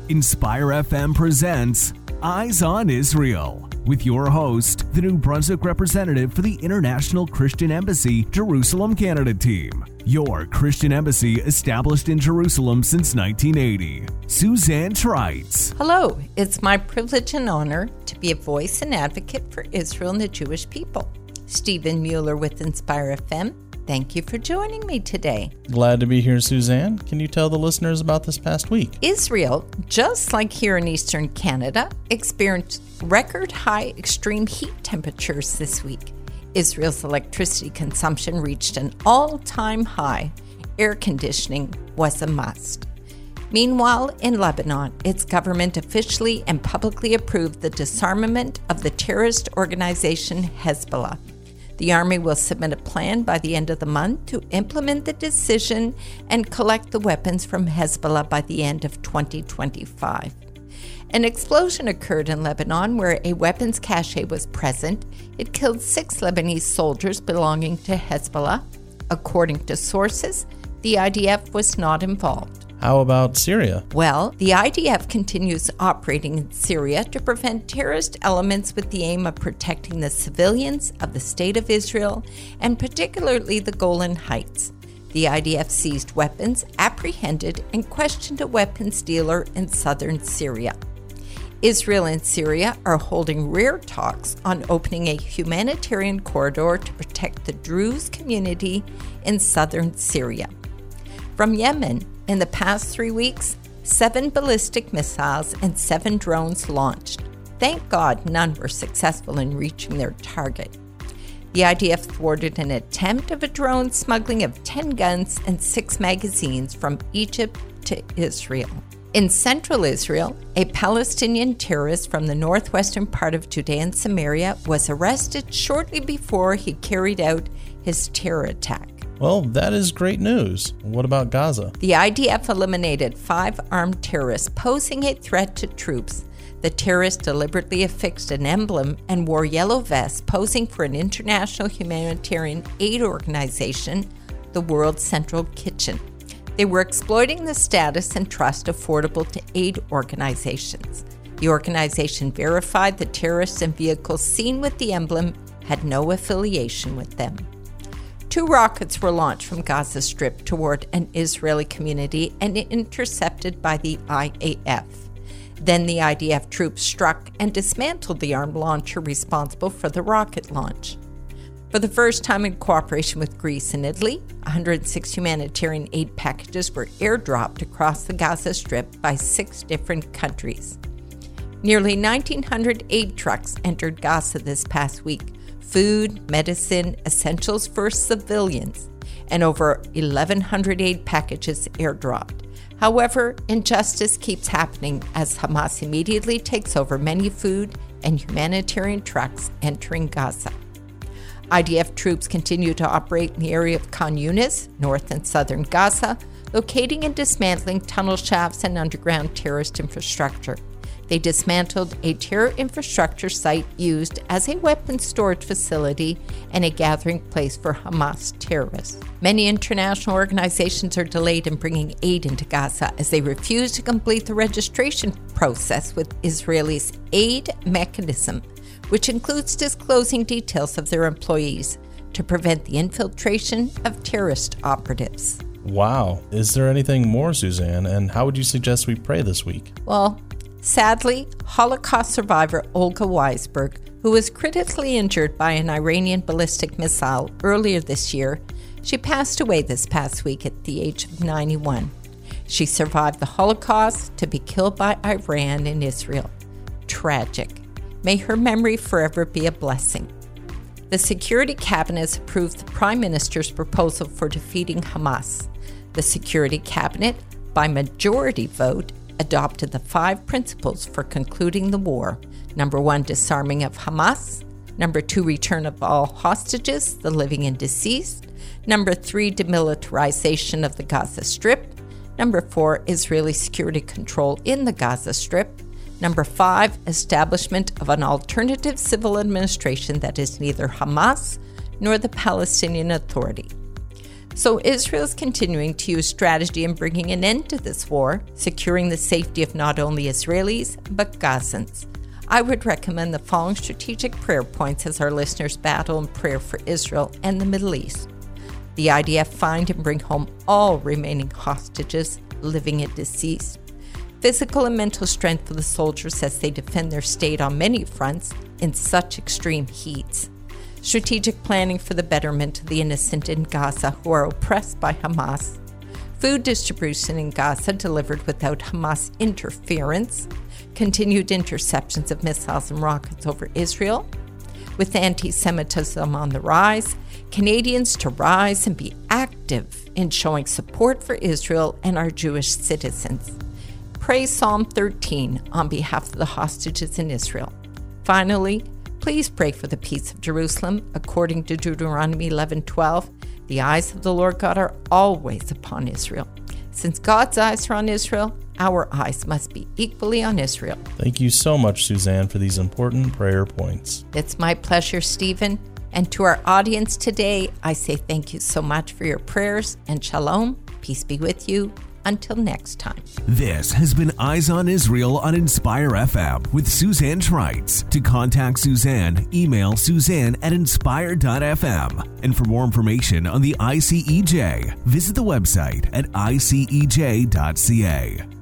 Inspire FM presents Eyes on Israel with your host, the New Brunswick representative for the International Christian Embassy Jerusalem Canada team. Your Christian embassy established in Jerusalem since 1980. Suzanne Trites. Hello, it's my privilege and honor to be a voice and advocate for Israel and the Jewish people. Stephen Mueller with Inspire FM. Thank you for joining me today. Glad to be here, Suzanne. Can you tell the listeners about this past week? Israel, just like here in Eastern Canada, experienced record high extreme heat temperatures this week. Israel's electricity consumption reached an all-time high. Air conditioning was a must. Meanwhile, in Lebanon, its government officially and publicly approved the disarmament of the terrorist organization Hezbollah. The Army will submit a plan by the end of the month to implement the decision and collect the weapons from Hezbollah by the end of 2025. An explosion occurred in Lebanon where a weapons cache was present. It killed 6 Lebanese soldiers belonging to Hezbollah. According to sources, the IDF was not involved. How about Syria? Well, the IDF continues operating in Syria to prevent terrorist elements with the aim of protecting the civilians of the State of Israel and particularly the Golan Heights. The IDF seized weapons, apprehended, and questioned a weapons dealer in southern Syria. Israel and Syria are holding rare talks on opening a humanitarian corridor to protect the Druze community in southern Syria. From Yemen, in the past 3 weeks, 7 ballistic missiles and 7 drones launched. Thank God none were successful in reaching their target. The IDF thwarted an attempt of a drone smuggling of 10 guns and 6 magazines from Egypt to Israel. In central Israel, a Palestinian terrorist from the northwestern part of Judea and Samaria was arrested shortly before he carried out his terror attack. Well, that is great news. What about Gaza? The IDF eliminated 5 armed terrorists posing a threat to troops. The terrorists deliberately affixed an emblem and wore yellow vests posing for an international humanitarian aid organization, the World Central Kitchen. They were exploiting the status and trust affordable to aid organizations. The organization verified the terrorists and vehicles seen with the emblem had no affiliation with them. 2 rockets were launched from Gaza Strip toward an Israeli community and intercepted by the IAF. Then the IDF troops struck and dismantled the armed launcher responsible for the rocket launch. For the first time in cooperation with Greece and Italy, 106 humanitarian aid packages were airdropped across the Gaza Strip by 6 different countries. Nearly 1,900 aid trucks entered Gaza this past week. Food, medicine, essentials for civilians, and over 1,100 aid packages airdropped. However, injustice keeps happening as Hamas immediately takes over many food and humanitarian trucks entering Gaza. IDF troops continue to operate in the area of Khan Yunis, north and southern Gaza, locating and dismantling tunnel shafts and underground terrorist infrastructure. They dismantled a terror infrastructure site used as a weapons storage facility and a gathering place for Hamas terrorists. Many international organizations are delayed in bringing aid into Gaza as they refuse to complete the registration process with Israel's aid mechanism, which includes disclosing details of their employees to prevent the infiltration of terrorist operatives. Wow. Is there anything more, Suzanne? And how would you suggest we pray this week? Well, sadly, Holocaust survivor Olga Weisberg, who was critically injured by an Iranian ballistic missile earlier this year, she passed away this past week at the age of 91. She survived the Holocaust to be killed by Iran in Israel. Tragic. May her memory forever be a blessing. The Security Cabinet has approved the Prime Minister's proposal for defeating Hamas. The Security Cabinet, by majority vote, adopted the 5 principles for concluding the war. Number 1, disarming of Hamas. Number 2, return of all hostages, the living and deceased. Number 3, demilitarization of the Gaza Strip. Number 4, Israeli security control in the Gaza Strip. Number 5, establishment of an alternative civil administration that is neither Hamas nor the Palestinian Authority. So Israel is continuing to use strategy in bringing an end to this war, securing the safety of not only Israelis, but Gazans. I would recommend the following strategic prayer points as our listeners battle in prayer for Israel and the Middle East. The IDF find and bring home all remaining hostages, living and deceased. Physical and mental strength for the soldiers as they defend their state on many fronts in such extreme heats. Strategic planning for the betterment of the innocent in Gaza who are oppressed by Hamas. Food distribution in Gaza delivered without Hamas interference. Continued interceptions of missiles and rockets over Israel. With anti-Semitism on the rise, Canadians to rise and be active in showing support for Israel and our Jewish citizens. Pray Psalm 13 on behalf of the hostages in Israel. Finally, please pray for the peace of Jerusalem. According to Deuteronomy 11:12, the eyes of the Lord God are always upon Israel. Since God's eyes are on Israel, our eyes must be equally on Israel. Thank you so much, Suzanne, for these important prayer points. It's my pleasure, Stephen. And to our audience today, I say thank you so much for your prayers and shalom. Peace be with you. Until next time. This has been Eyes on Israel on Inspire FM with Suzanne Schreitz. To contact Suzanne, email suzanne@inspire.fm. And for more information on the ICEJ, visit the website at icej.ca.